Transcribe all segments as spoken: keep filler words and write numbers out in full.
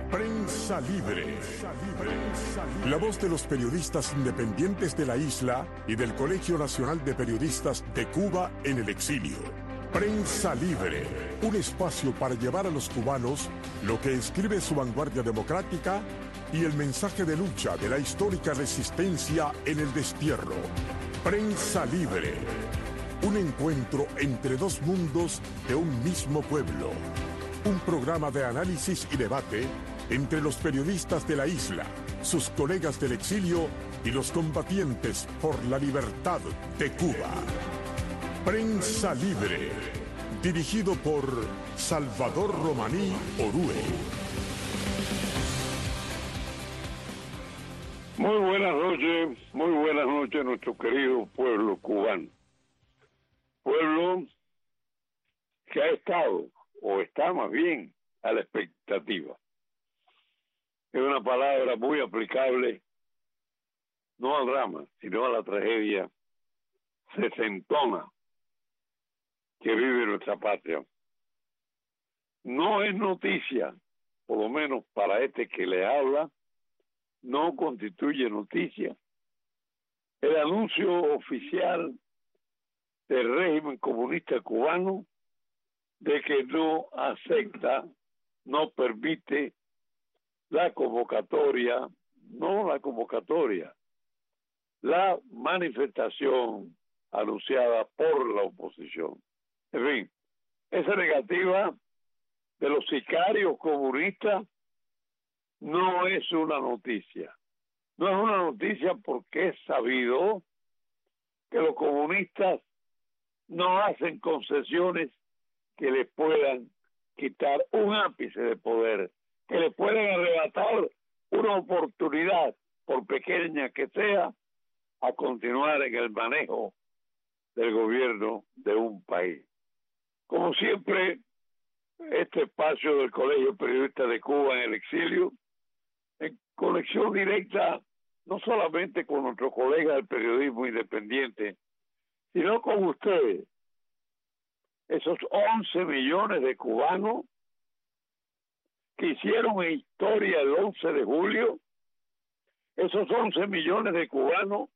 Prensa Libre. La voz de los periodistas independientes de la isla y del Colegio Nacional de Periodistas de Cuba en el exilio. Prensa Libre, un espacio para llevar a los cubanos lo que escribe su vanguardia democrática y el mensaje de lucha de la histórica resistencia en el destierro. Prensa Libre, un encuentro entre dos mundos de un mismo pueblo. Un programa de análisis y debate entre los periodistas de la isla, sus colegas del exilio y los combatientes por la libertad de Cuba. Prensa Libre, dirigido por Salvador Romaní Orue. Muy buenas noches, muy buenas noches a nuestro querido pueblo cubano. Pueblo que ha estado, o está más bien, a la expectativa. Es una palabra muy aplicable, no al drama, sino a la tragedia sesentona que vive nuestra patria. No es noticia, por lo menos para este que le habla, no constituye noticia el anuncio oficial del régimen comunista cubano de que no acepta, no permite la convocatoria, no la convocatoria, la manifestación anunciada por la oposición. En fin, esa negativa de los sicarios comunistas no es una noticia. No es una noticia porque es sabido que los comunistas no hacen concesiones que les puedan quitar un ápice de poder, que le pueden arrebatar una oportunidad, por pequeña que sea, a continuar en el manejo del gobierno de un país. Como siempre, este espacio del Colegio Periodista de Cuba en el exilio, en conexión directa, no solamente con nuestros colegas del periodismo independiente, sino con ustedes, esos once millones de cubanos que hicieron historia el once de julio, esos once millones de cubanos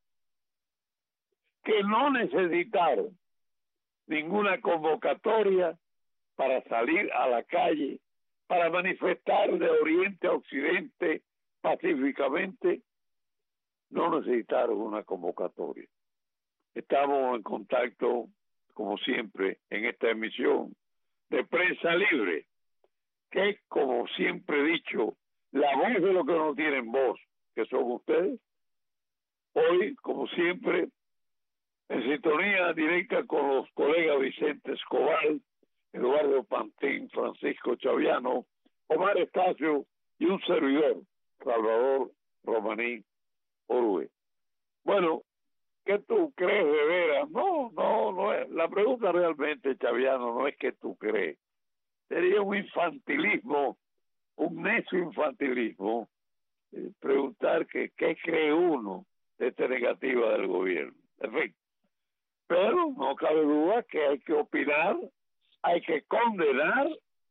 que no necesitaron ninguna convocatoria para salir a la calle, para manifestar de oriente a occidente pacíficamente, no necesitaron una convocatoria. Estamos en contacto, como siempre, en esta emisión de Prensa Libre, que es, como siempre he dicho, la voz de los que no tienen voz, que son ustedes. Hoy, como siempre, en sintonía directa con los colegas Vicente Escobar, Eduardo Pantín, Francisco Chaviano, Omar Estacio y un servidor, Salvador Romaní Orue. Bueno, ¿qué tú crees de veras? No, no, no es. La pregunta realmente, Chaviano, no es que tú crees. Sería un infantilismo, un necio infantilismo, eh, preguntar que qué cree uno de esta negativa del gobierno. En fin, pero no cabe duda que hay que opinar, hay que condenar,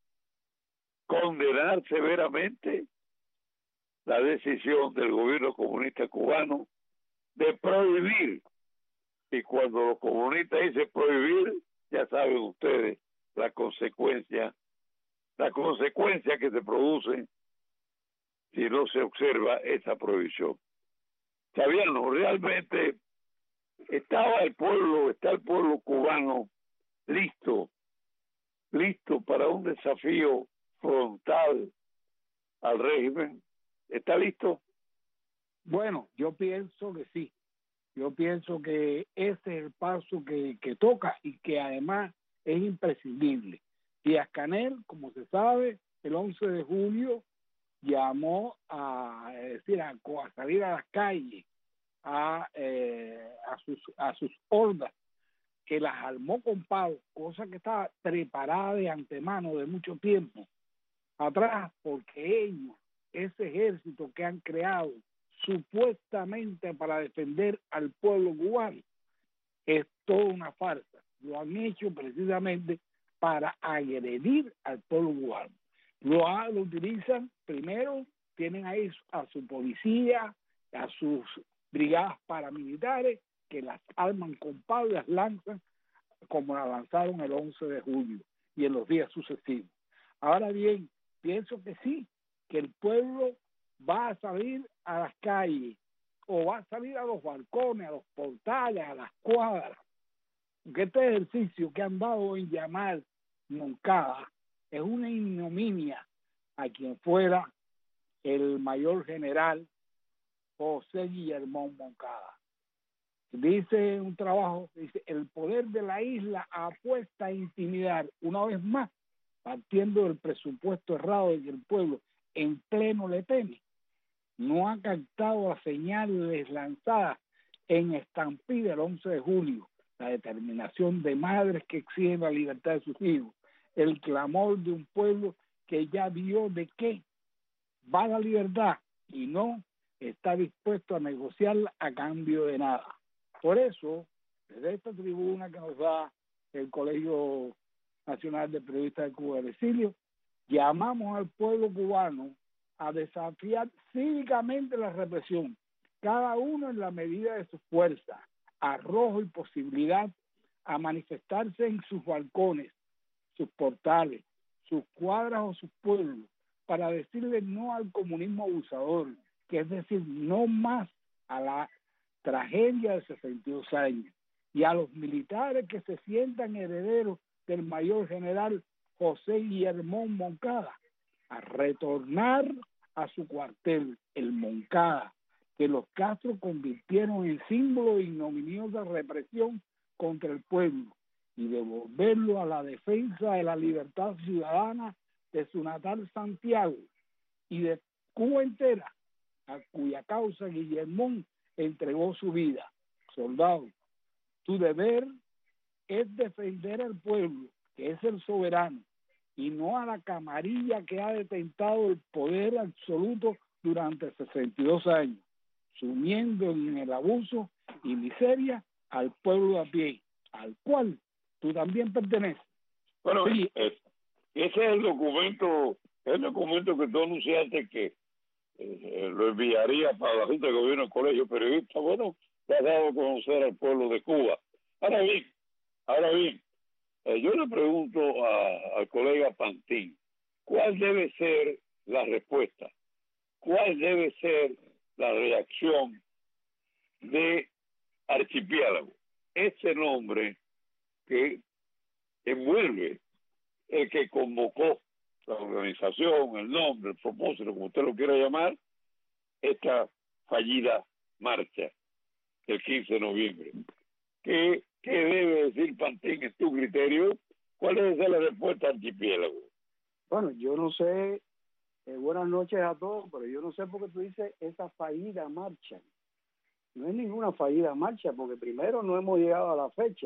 condenar severamente la decisión del gobierno comunista cubano de prohibir, y cuando los comunistas dicen prohibir, ya saben ustedes la consecuencia, la consecuencia que se produce si no se observa esa prohibición. Chaviano, realmente estaba el pueblo, está el pueblo cubano listo, listo para un desafío frontal al régimen. ¿Está listo? Bueno, yo pienso que sí. Yo pienso que ese es el paso que, que toca y que además es imprescindible. Díaz-Canel, como se sabe, el once de julio llamó a, es decir, a, a salir a las calles, a, eh, a, sus, a sus hordas, que las armó con palos, cosa que estaba preparada de antemano de mucho tiempo atrás, porque ellos, ese ejército que han creado supuestamente para defender al pueblo cubano, es toda una farsa. Lo han hecho precisamente para agredir al pueblo cubano. Lo, lo utilizan, primero tienen ahí a su policía, a sus brigadas paramilitares, que las arman con palos y las lanzan como la lanzaron el once de julio y en los días sucesivos. Ahora bien, pienso que sí, que el pueblo va a salir a las calles o va a salir a los balcones, a los portales, a las cuadras, porque este ejercicio que han dado en llamar Moncada es una ignominia a quien fuera el mayor general José Guillermo Moncada. Dice un trabajo, dice, el poder de la isla apuesta a intimidar una vez más, partiendo del presupuesto errado de que el pueblo en pleno le teme. No ha captado las señales lanzadas en estampida el once de julio, la determinación de madres que exigen la libertad de sus hijos, el clamor de un pueblo que ya vio de qué va la libertad y no está dispuesto a negociarla a cambio de nada. Por eso, desde esta tribuna que nos da el Colegio Nacional de Periodistas de Cuba del Exilio, llamamos al pueblo cubano a desafiar cívicamente la represión, cada uno en la medida de su fuerza, arrojo y posibilidad, a manifestarse en sus balcones, sus portales, sus cuadras o sus pueblos, para decirle no al comunismo abusador, que es decir, no más a la tragedia de sesenta y dos años, y a los militares que se sientan herederos del mayor general José Guillermo Moncada, a retornar a su cuartel, el Moncada, que los Castro convirtieron en símbolo de ignominiosa represión contra el pueblo, y devolverlo a la defensa de la libertad ciudadana de su natal Santiago y de Cuba entera, a cuya causa Guillermo entregó su vida. Soldado, tu deber es defender al pueblo, que es el soberano, y no a la camarilla que ha detentado el poder absoluto durante sesenta y dos años, sumiendo en el abuso y miseria al pueblo a pie, al cual tú también perteneces. Bueno, Sí. eh, ese es el documento, el documento que tú anunciaste que eh, lo enviaría para la Junta de Gobierno del Colegio Periodista. Bueno, te has dado a conocer al pueblo de Cuba. Ahora bien, ahora bien, eh, yo le pregunto a, al colega Pantín, ¿cuál debe ser la respuesta? ¿Cuál debe ser la reacción de Archipiélago? Ese nombre que envuelve el que convocó la organización, el nombre, el propósito, como usted lo quiera llamar, esta fallida marcha del quince de noviembre. ¿Qué, qué debe decir Pantín en tu criterio? ¿Cuál debe ser la respuesta de Archipiélago? Bueno, yo no sé, eh, buenas noches a todos, pero yo no sé por qué tú dices esa fallida marcha. No es ninguna fallida marcha, porque primero no hemos llegado a la fecha.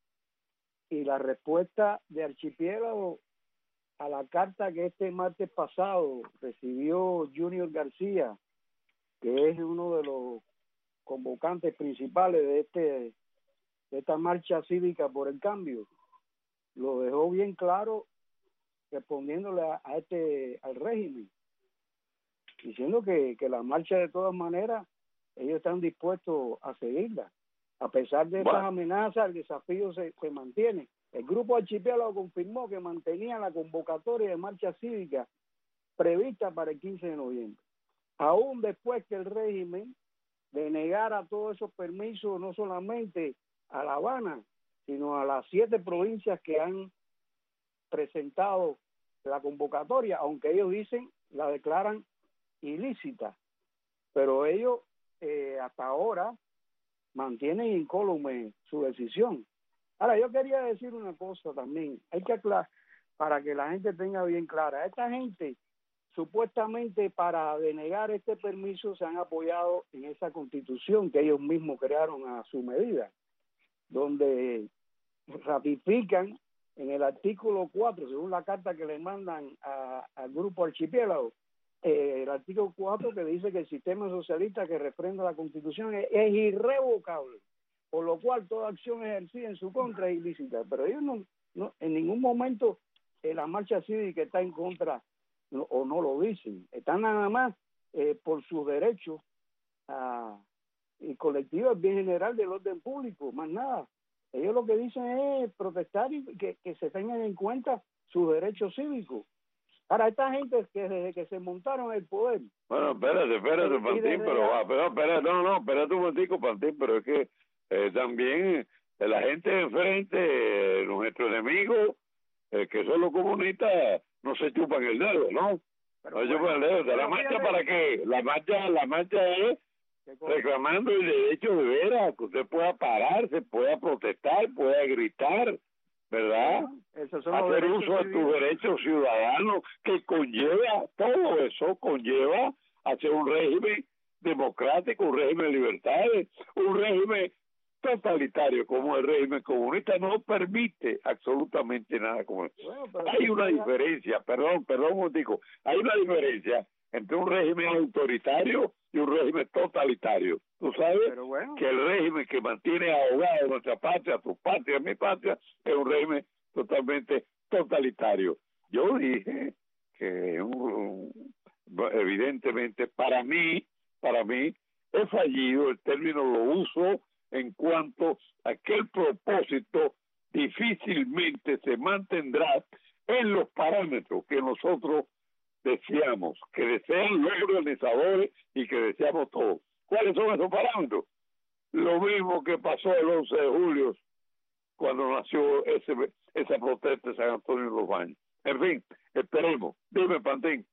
Y la respuesta de Archipiélago a la carta que este martes pasado recibió Junior García, que es uno de los convocantes principales de este de esta marcha cívica por el cambio, lo dejó bien claro respondiéndole a, a este al régimen, diciendo que, que la marcha de todas maneras ellos están dispuestos a seguirla. A pesar de estas amenazas, el desafío se, se mantiene. El grupo Archipiélago confirmó que mantenía la convocatoria de marcha cívica prevista para el quince de noviembre. Aún después que el régimen denegara todos esos permisos, no solamente a La Habana, sino a las siete provincias que han presentado la convocatoria, aunque ellos dicen, la declaran ilícita. Pero ellos eh, hasta ahora mantienen incólume su decisión. Ahora, yo quería decir una cosa también, hay que aclarar, para que la gente tenga bien clara, esta gente supuestamente para denegar este permiso se han apoyado en esa constitución que ellos mismos crearon a su medida, donde ratifican en el artículo cuatro, según la carta que le mandan a, al grupo Archipiélago, eh, el artículo cuatro que dice que el sistema socialista que refrenda la constitución es, es irrevocable, por lo cual toda acción ejercida en su contra es ilícita. Pero ellos no, no en ningún momento eh, la marcha cívica está en contra no, o no lo dicen, están nada más eh, por sus derechos a, y colectivos, el bien general del orden público, más nada. Ellos lo que dicen es protestar y que, que se tengan en cuenta sus derechos cívicos. Para esta gente que desde que se montaron el poder. Bueno, espérate, espérate, Pantín, pero va, pero espérate, no, no, espérate un momentico, Pantín, pero es que eh, también eh, la gente de enfrente, eh, nuestros enemigos, eh, que son los comunistas, no se chupan el dedo, ¿no? Pero no se chupan el dedo. ¿La marcha para qué? La marcha, la marcha es reclamando el derecho de veras, que usted pueda pararse, pueda protestar, pueda gritar, ¿verdad? Hacer uso de tus derechos ciudadanos, que conlleva, todo eso conlleva hacer un régimen democrático, un régimen de libertades, un régimen totalitario como el régimen comunista no permite absolutamente nada como eso. Bueno, hay una diferencia, perdón, perdón, digo, hay una diferencia entre un régimen autoritario y un régimen totalitario. Tú sabes bueno. que el régimen que mantiene ahogado nuestra patria, tu patria, mi patria, es un régimen totalmente totalitario. Yo dije que un, un, evidentemente para mí, para mí, es fallido, el término lo uso en cuanto a que el propósito difícilmente se mantendrá en los parámetros que nosotros deseamos, que desean los organizadores y que deseamos todos. ¿Cuáles son esos parámetros? Lo mismo que pasó el once de julio, cuando nació ese, esa protesta de San Antonio de los Baños. En fin, esperemos. Dime, Pantín.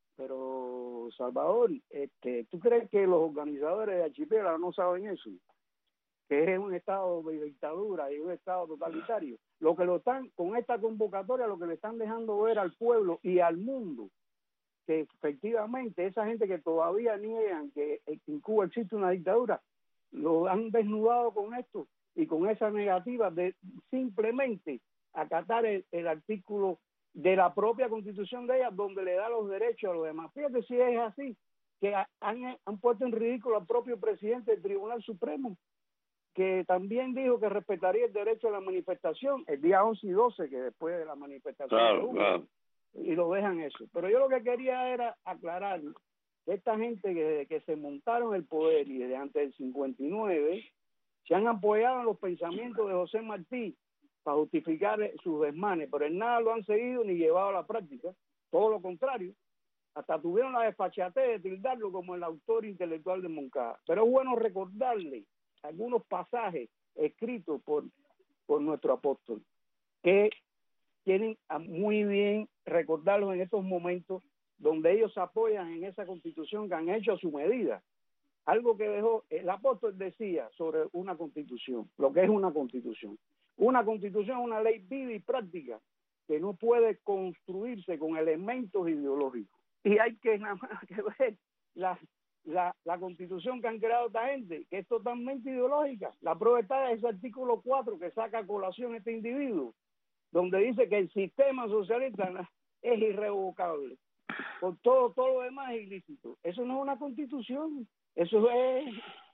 Pero, Salvador, este, ¿tú crees que los organizadores de Archipiélago no saben eso? Que es un estado de dictadura y un estado totalitario. Lo que lo están, con esta convocatoria, lo que le están dejando ver al pueblo y al mundo, que efectivamente esa gente que todavía niegan que en Cuba existe una dictadura, lo han desnudado con esto y con esa negativa de simplemente acatar el, el artículo de la propia constitución de ellas, donde le da los derechos a los demás. Fíjate si es así, que han, han puesto en ridículo al propio presidente del Tribunal Supremo, que también dijo que respetaría el derecho a la manifestación el día once y doce, que después de la manifestación claro, de Hugo, claro. y lo dejan eso. Pero yo lo que quería era aclarar que esta gente que desde que se montaron el poder y desde antes del cincuenta y nueve se han apoyado en los pensamientos de José Martí para justificar sus desmanes, pero en nada lo han seguido ni llevado a la práctica, todo lo contrario. Hasta tuvieron la desfachatez de tildarlo como el autor intelectual de Moncada. Pero es bueno recordarle algunos pasajes escritos por, por nuestro apóstol, que tienen a muy bien recordarlos en estos momentos donde ellos se apoyan en esa constitución que han hecho a su medida. Algo que dejó, el apóstol decía sobre una constitución, lo que es una constitución. Una constitución es una ley viva y práctica que no puede construirse con elementos ideológicos. Y hay que nada más que ver la, la, la constitución que han creado esta gente, que es totalmente ideológica. La prueba está en ese artículo cuatro que saca a colación este individuo, donde dice que el sistema socialista es irrevocable. Por todo, todo lo demás es ilícito. Eso no es una constitución, eso es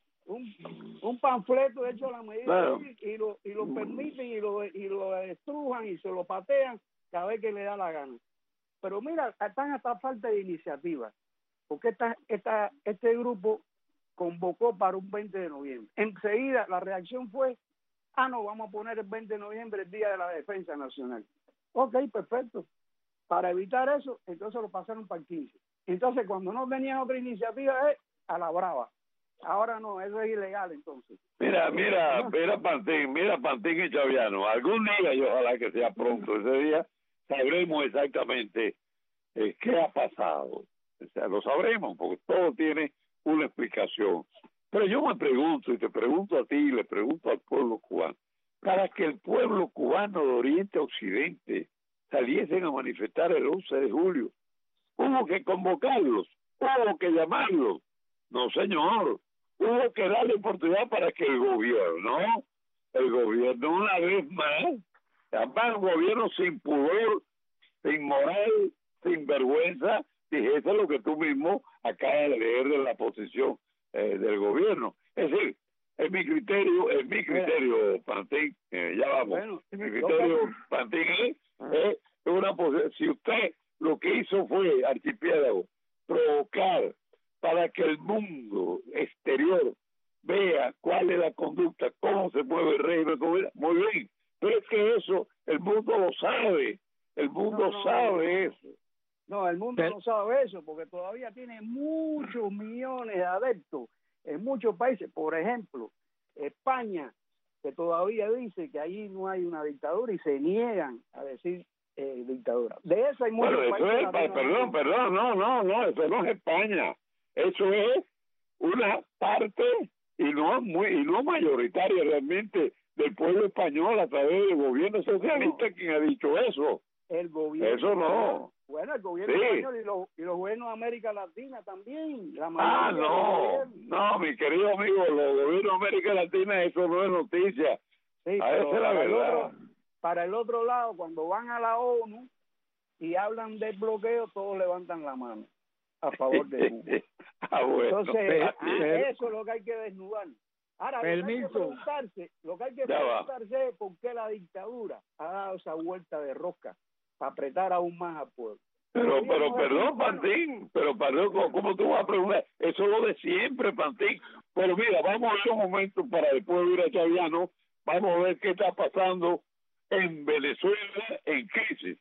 un, un panfleto hecho a la medida claro. y, y, lo, y lo permiten y lo, y lo estrujan y se lo patean cada vez que le da la gana. Pero mira, están hasta falta de iniciativa, porque esta, esta, este grupo convocó para un veinte de noviembre. Enseguida la reacción fue, ah, no, vamos a poner el veinte de noviembre el Día de la Defensa Nacional. Ok, perfecto. Para evitar eso, entonces lo pasaron para el quince. Entonces, cuando no tenían otra iniciativa, es a la brava. Ahora no, eso es ilegal, entonces. Mira, mira, mira Pantín, mira Pantín y Chaviano. Algún día, y ojalá que sea pronto ese día, sabremos exactamente eh, qué ha pasado. O sea, lo sabremos, porque todo tiene una explicación. Pero yo me pregunto, y te pregunto a ti, y le pregunto al pueblo cubano, para que el pueblo cubano de Oriente a Occidente saliesen a manifestar el once de julio, hubo que convocarlos, hubo que llamarlos. No, señor, hubo que darle oportunidad para que el gobierno, el gobierno una vez más, además un gobierno sin pudor, sin moral, sin vergüenza, dijese lo que tú mismo acabas de leer de la posición eh, del gobierno. Es decir, es mi criterio, es mi criterio, Pantín, eh, ya vamos, bueno, es mi criterio, Pantín, es, es una posición. Si usted lo que hizo fue, archipiélago, provocar para que el mundo exterior vea cuál es la conducta, cómo se mueve el régimen. Muy bien, pero es que eso el mundo lo sabe, el mundo No, no, sabe no. eso. No, el mundo no sabe eso porque todavía tiene muchos millones de adeptos en muchos países. Por ejemplo, España, que todavía dice que allí no hay una dictadura y se niegan a decir eh, dictadura. De eso hay muchos Bueno, eso países. es, pa- perdón, perdón, no, no, no, eso no es España. Eso es una parte y no muy y no mayoritaria realmente del pueblo español a través del gobierno socialista, quien ha dicho eso. El gobierno. Eso no. Bueno, el gobierno Sí. español y los, y los gobiernos de América Latina también. La Ah, mayoría de los no, gobiernos. no, mi querido amigo, los gobiernos de América Latina, eso no es noticia. Sí, Ah, pero esa es la para el verdad. otro- para el otro lado, cuando van a la ONU y hablan del bloqueo, todos levantan la mano a favor de Cuba. Ah, bueno. Entonces, Pero- ah, pero- eso es lo que hay que desnudar. Ahora, lo que hay que Permiso. preguntarse, lo que hay que Ya va. preguntarse es por qué la dictadura ha dado esa vuelta de rosca para apretar aún más al pueblo. Pero, El pero, gobierno perdón, cubano- Pantín, pero, perdón, ¿cómo, cómo tú vas a preguntar? Eso es lo de siempre, Pantín. Pero mira, vamos a ver un momento para después ir a Chaviano, vamos a ver qué está pasando en Venezuela en crisis.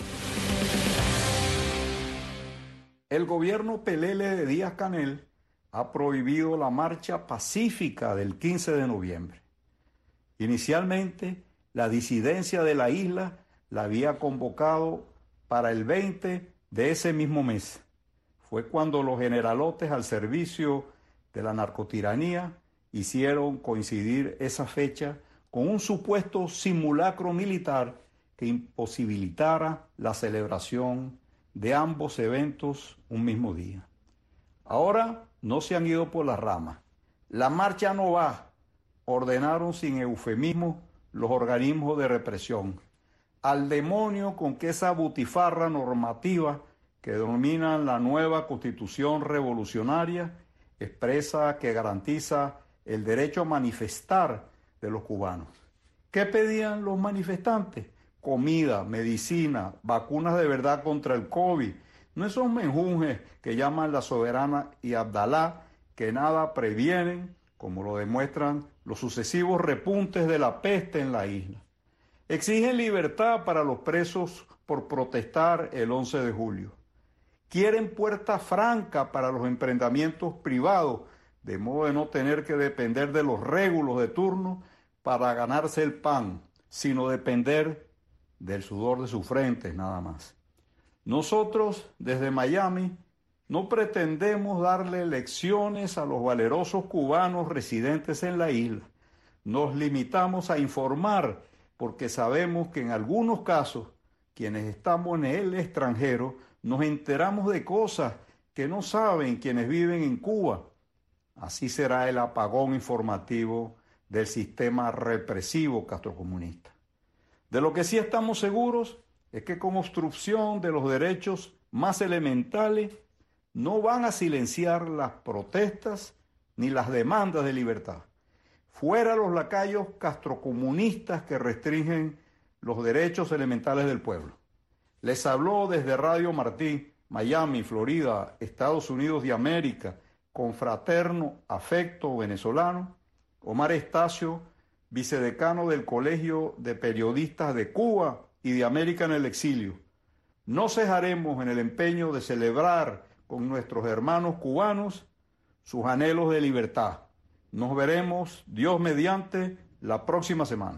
El gobierno Pelele de Díaz-Canel ha prohibido la marcha pacífica del quince de noviembre. Inicialmente, la disidencia de la isla la había convocado para el veinte de ese mismo mes. Fue cuando los generalotes al servicio de la narcotiranía hicieron coincidir esa fecha con un supuesto simulacro militar que imposibilitara la celebración de ambos eventos un mismo día. Ahora no se han ido por las ramas. La marcha no va, ordenaron sin eufemismo los organismos de represión. Al demonio con que esa butifarra normativa que denominan la nueva Constitución Revolucionaria expresa que garantiza el derecho a manifestar de los cubanos. ¿Qué pedían los manifestantes? Comida, medicina, vacunas de verdad contra el COVID. No esos menjunjes que llaman la soberana y Abdalá, que nada previenen, como lo demuestran los sucesivos repuntes de la peste en la isla. Exigen libertad para los presos por protestar el once de julio. Quieren puerta franca para los emprendimientos privados, de modo de no tener que depender de los régulos de turno para ganarse el pan, sino depender del sudor de sus frentes nada más. Nosotros, desde Miami, no pretendemos darle lecciones a los valerosos cubanos residentes en la isla. Nos limitamos a informar porque sabemos que en algunos casos, quienes estamos en el extranjero, nos enteramos de cosas que no saben quienes viven en Cuba. Así será el apagón informativo del sistema represivo castrocomunista. De lo que sí estamos seguros es que con obstrucción de los derechos más elementales no van a silenciar las protestas ni las demandas de libertad. Fuera los lacayos castrocomunistas que restringen los derechos elementales del pueblo. Les habló desde Radio Martí, Miami, Florida, Estados Unidos de América, con fraterno afecto venezolano, Omar Estacio, vicedecano del Colegio de Periodistas de Cuba y de América en el exilio. No cejaremos en el empeño de celebrar con nuestros hermanos cubanos sus anhelos de libertad. Nos veremos, Dios mediante, la próxima semana.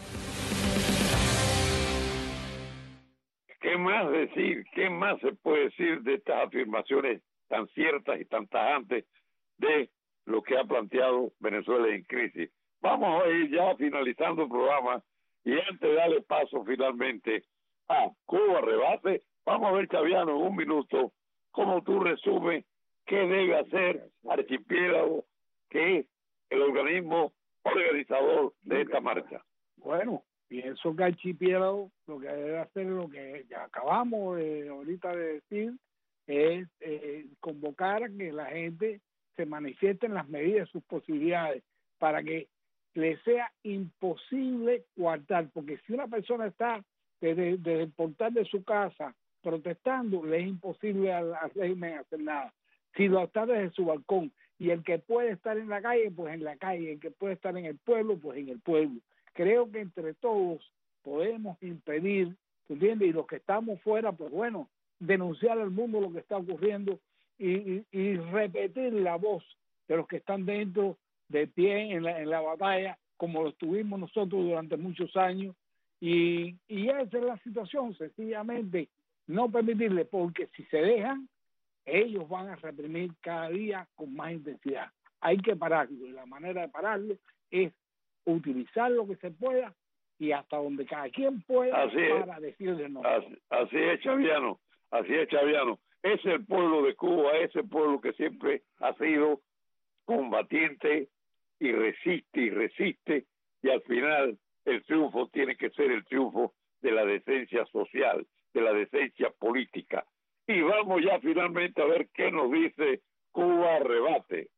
¿Qué más decir? ¿Qué más se puede decir de estas afirmaciones tan ciertas y tan tajantes de lo que ha planteado Venezuela en crisis? Vamos a ir ya finalizando el programa y antes de darle paso finalmente a Cuba Rebate, vamos a ver, Chaviano, en un minuto, cómo tú resumes qué debe hacer Archipiélago, que es el organismo organizador de esta marcha. Bueno, pienso que Archipiélago lo que debe hacer, lo que ya acabamos de, ahorita de decir, es eh, convocar a que la gente se manifieste en las medidas de sus posibilidades para que le sea imposible coartar, porque si una persona está desde, desde el portal de su casa protestando, le es imposible al, al régimen hacer nada. Si lo está desde su balcón, y el que puede estar en la calle, pues en la calle, el que puede estar en el pueblo, pues en el pueblo. Creo que entre todos podemos impedir, ¿tú entiendes? Y los que estamos fuera, pues bueno, denunciar al mundo lo que está ocurriendo y, y, y repetir la voz de los que están dentro, de pie en la, en la batalla, como lo estuvimos nosotros durante muchos años. Y, y esa es la situación, sencillamente no permitirle, porque si se dejan, ellos van a reprimir cada día con más intensidad. Hay que pararlo, y la manera de pararlo es utilizar lo que se pueda y hasta donde cada quien pueda así para es. decirle no. Así, así es, Chaviano, así es, Chaviano. Es el pueblo de Cuba, es el pueblo que siempre ha sido combatiente y resiste y resiste, y al final el triunfo tiene que ser el triunfo de la decencia social, de la decencia política. Y vamos ya finalmente a ver qué nos dice Cuba Rebate.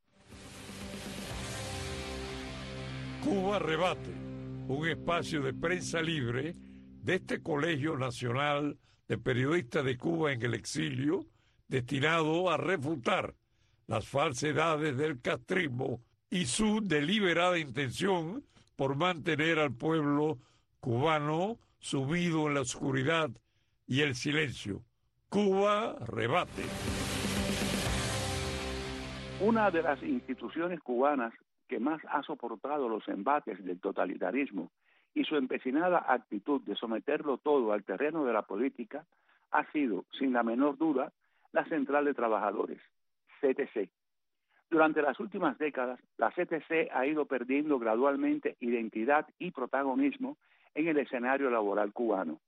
Cuba Rebate, un espacio de prensa libre de este Colegio Nacional de Periodistas de Cuba en el Exilio, destinado a refutar las falsedades del castrismo y su deliberada intención por mantener al pueblo cubano sumido en la oscuridad y el silencio. Cuba Rebate. Una de las instituciones cubanas que más ha soportado los embates del totalitarismo y su empecinada actitud de someterlo todo al terreno de la política ha sido, sin la menor duda, la Central de Trabajadores, C T C. Durante las últimas décadas, la C T C ha ido perdiendo gradualmente identidad y protagonismo en el escenario laboral cubano.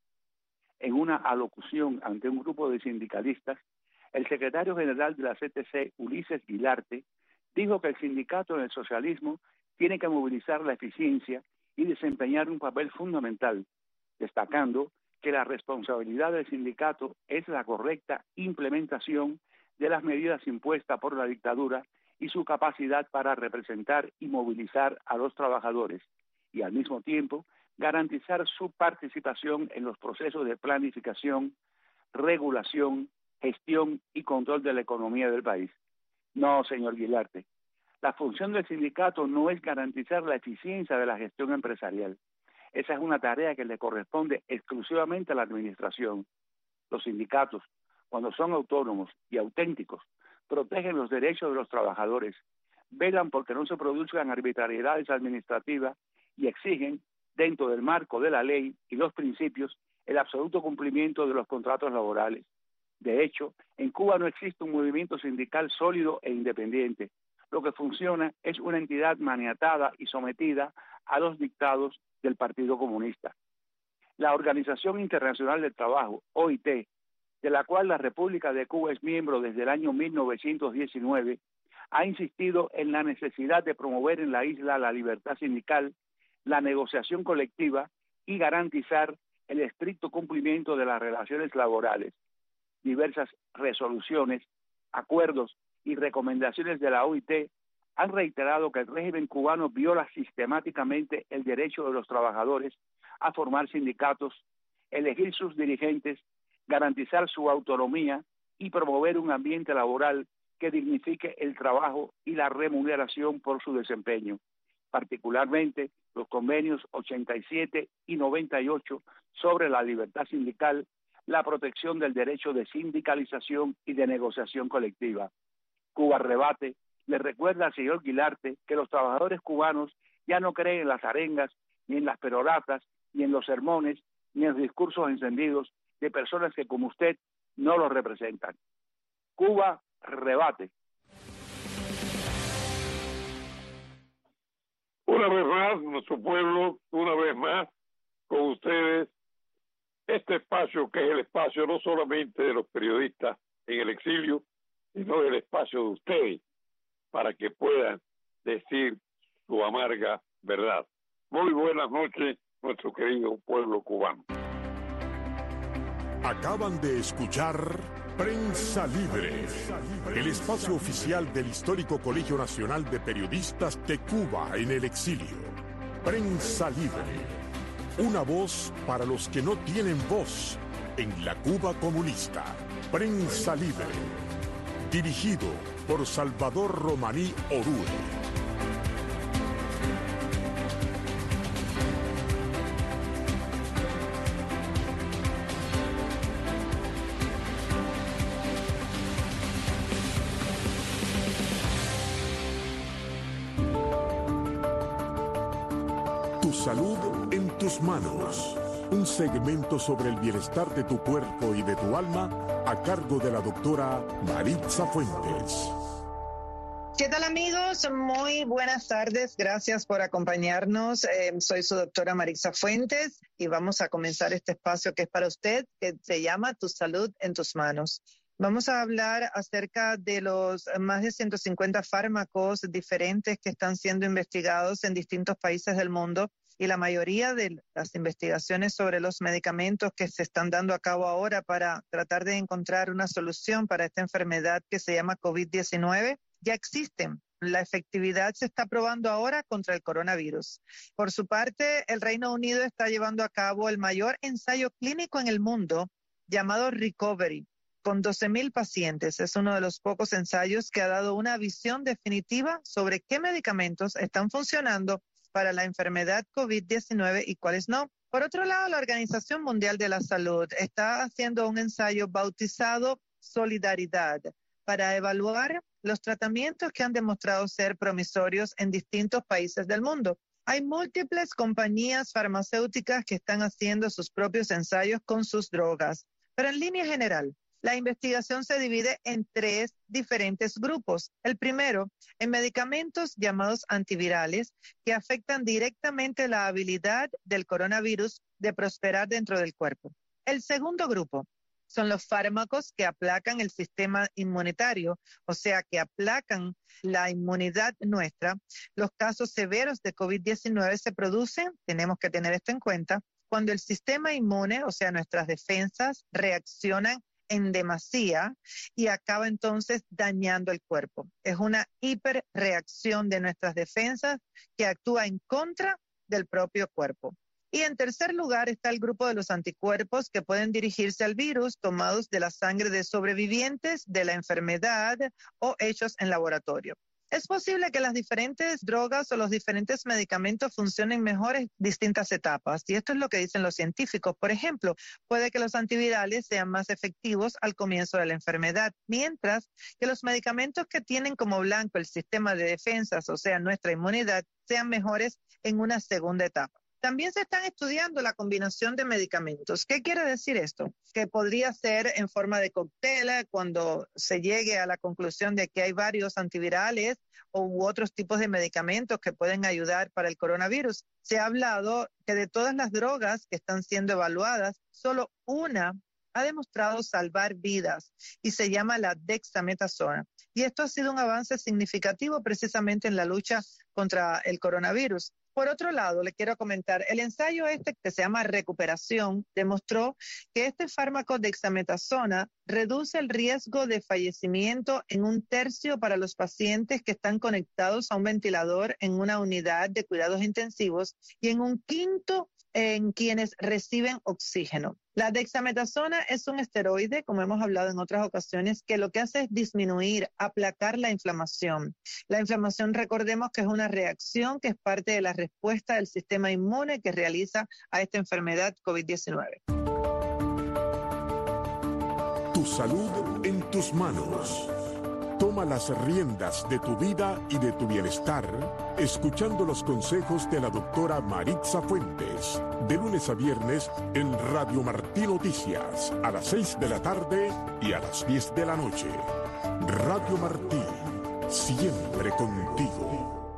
En una alocución ante un grupo de sindicalistas, el secretario general de la C T C, Ulises Guilarte, dijo que el sindicato en el socialismo tiene que movilizar la eficiencia y desempeñar un papel fundamental, destacando que la responsabilidad del sindicato es la correcta implementación de las medidas impuestas por la dictadura y su capacidad para representar y movilizar a los trabajadores, y al mismo tiempo garantizar su participación en los procesos de planificación, regulación, gestión y control de la economía del país. No, señor Guilarte, la función del sindicato no es garantizar la eficiencia de la gestión empresarial. Esa es una tarea que le corresponde exclusivamente a la administración. Los sindicatos, cuando son autónomos y auténticos, protegen los derechos de los trabajadores, velan porque no se produzcan arbitrariedades administrativas y exigen, dentro del marco de la ley y los principios, el absoluto cumplimiento de los contratos laborales. De hecho, en Cuba no existe un movimiento sindical sólido e independiente. Lo que funciona es una entidad maniatada y sometida a los dictados del Partido Comunista. La Organización Internacional del Trabajo, O I T, de la cual la República de Cuba es miembro desde el año mil novecientos diecinueve, ha insistido en la necesidad de promover en la isla la libertad sindical, la negociación colectiva y garantizar el estricto cumplimiento de las relaciones laborales. Diversas resoluciones, acuerdos y recomendaciones de la O I T han reiterado que el régimen cubano viola sistemáticamente el derecho de los trabajadores a formar sindicatos, elegir sus dirigentes, garantizar su autonomía y promover un ambiente laboral que dignifique el trabajo y la remuneración por su desempeño. Particularmente los convenios ochenta y siete y noventa y ocho sobre la libertad sindical, la protección del derecho de sindicalización y de negociación colectiva. Cuba Rebate le recuerda al señor Guilarte que los trabajadores cubanos ya no creen en las arengas, ni en las peroratas, ni en los sermones, ni en los discursos encendidos de personas que como usted no los representan. Cuba Rebate. Una vez más, nuestro pueblo, una vez más, con ustedes, este espacio que es el espacio no solamente de los periodistas en el exilio, sino el espacio de ustedes, para que puedan decir su amarga verdad. Muy buenas noches, nuestro querido pueblo cubano. Acaban de escuchar Prensa Libre, el espacio oficial del histórico Colegio Nacional de Periodistas de Cuba en el Exilio. Prensa Libre. una voz para los que no tienen voz en la Cuba comunista. Prensa Libre. Dirigido por Salvador Romaní Orue. Tu salud en tus manos. Un segmento sobre el bienestar de tu cuerpo y de tu alma a cargo de la doctora Maritza Fuentes. ¿Qué tal, amigos? Muy buenas tardes. Gracias por acompañarnos. Eh, soy su doctora Maritza Fuentes y vamos a comenzar este espacio que es para usted, que se llama Tu salud en tus manos. Vamos a hablar acerca de los más de ciento cincuenta fármacos diferentes que están siendo investigados en distintos países del mundo y la mayoría de las investigaciones sobre los medicamentos que se están dando a cabo ahora para tratar de encontrar una solución para esta enfermedad que se llama COVID diecinueve ya existen. La efectividad se está probando ahora contra el coronavirus. Por su parte, el Reino Unido está llevando a cabo el mayor ensayo clínico en el mundo llamado Recovery, con doce mil pacientes. Es uno de los pocos ensayos que ha dado una visión definitiva sobre qué medicamentos están funcionando para la enfermedad COVID diecinueve y cuáles no. Por otro lado, la Organización Mundial de la Salud está haciendo un ensayo bautizado Solidaridad para evaluar los tratamientos que han demostrado ser promisorios en distintos países del mundo. Hay múltiples compañías farmacéuticas que están haciendo sus propios ensayos con sus drogas, pero en línea general, la investigación se divide en tres diferentes grupos. El primero, en medicamentos llamados antivirales que afectan directamente la habilidad del coronavirus de prosperar dentro del cuerpo. El segundo grupo son los fármacos que aplacan el sistema inmunitario, o sea, que aplacan la inmunidad nuestra. Los casos severos de COVID diecinueve se producen, tenemos que tener esto en cuenta, cuando el sistema inmune, o sea, nuestras defensas, reaccionan en demasía y acaba entonces dañando el cuerpo. Es una hiperreacción de nuestras defensas que actúa en contra del propio cuerpo. Y en tercer lugar está el grupo de los anticuerpos que pueden dirigirse al virus tomados de la sangre de sobrevivientes de la enfermedad o hechos en laboratorio. Es posible que las diferentes drogas o los diferentes medicamentos funcionen mejor en distintas etapas, y esto es lo que dicen los científicos. Por ejemplo, puede que los antivirales sean más efectivos al comienzo de la enfermedad, mientras que los medicamentos que tienen como blanco el sistema de defensas, o sea, nuestra inmunidad, sean mejores en una segunda etapa. También se están estudiando la combinación de medicamentos. ¿Qué quiere decir esto? Que podría ser en forma de cóctel cuando se llegue a la conclusión de que hay varios antivirales u otros tipos de medicamentos que pueden ayudar para el coronavirus. Se ha hablado que de todas las drogas que están siendo evaluadas, solo una ha demostrado salvar vidas y se llama la dexametasona. Y esto ha sido un avance significativo precisamente en la lucha contra el coronavirus. Por otro lado, le quiero comentar, el ensayo este que se llama Recuperación demostró que este fármaco dexametasona reduce el riesgo de fallecimiento en un tercio para los pacientes que están conectados a un ventilador en una unidad de cuidados intensivos y en un quinto en quienes reciben oxígeno. La dexametasona es un esteroide, como hemos hablado en otras ocasiones, que lo que hace es disminuir, aplacar la inflamación. La inflamación, recordemos que es una reacción que es parte de la respuesta del sistema inmune que realiza a esta enfermedad COVID diecinueve. Tu salud en tus manos. Toma las riendas de tu vida y de tu bienestar, escuchando los consejos de la doctora Maritza Fuentes, de lunes a viernes en Radio Martí Noticias, a las seis de la tarde y a las diez de la noche. Radio Martí, siempre contigo.